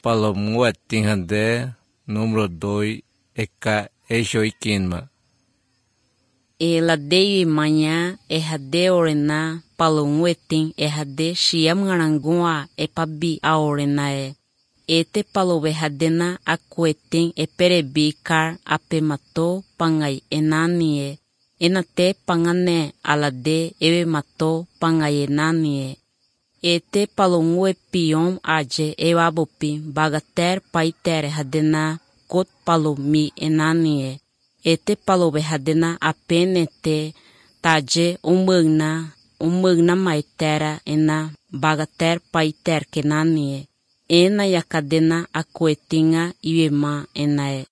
palomuatin hande, número 2, eka ejoikinma. Ela dei manhã errade orena palomuetin errade shiamngarangua epabi a orena ete paloverradena akuetin eperebikar apemato pangai enanie enate pangane alade eve mato pangai enanie ete palomue pion aje ewabopi bagater paiter hadena kot palomi enanie ete paloverradena apenete taje umagna maitera ena bagater paiter kenanie ena yakadena akuetinga iwema enae.